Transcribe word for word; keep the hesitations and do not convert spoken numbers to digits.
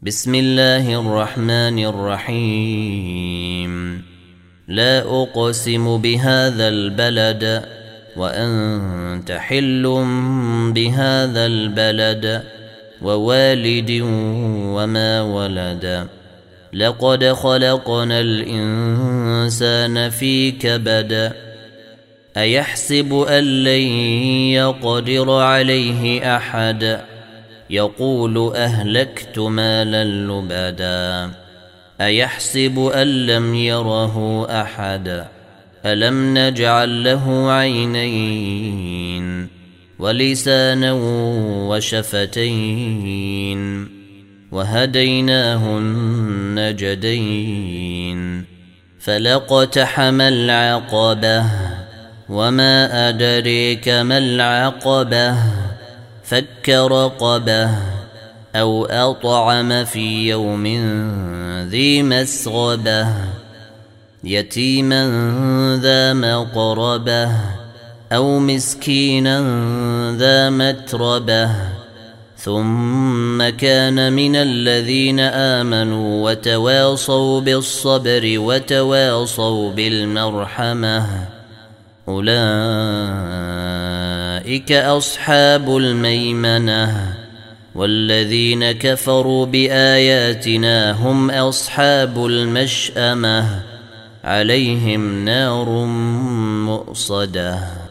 بسم الله الرحمن الرحيم. لا أقسم بهذا البلد وأنت حل بهذا البلد ووالد وما ولد. لقد خلقنا الإنسان في كبد. أيحسب أن لن يقدر عليه أحد. يقول أهلكت مالا لبدا. أيحسب أن لم يره أحد. ألم نجعل له عينين ولسانا وشفتين وهديناه النجدين. فلاقتحم العقبة وما أدريك ما العقبة. فك رقبة أو أطعم في يوم ذي مسغبة. يتيما ذا مقربة أو مسكينا ذا متربة. ثم كان من الذين آمنوا وتواصوا بالصبر وتواصوا بالمرحمة. أولئك أصحاب الميمنة. والذين كفروا بآياتنا هم أصحاب المشأمة. عليهم نار مؤصدة.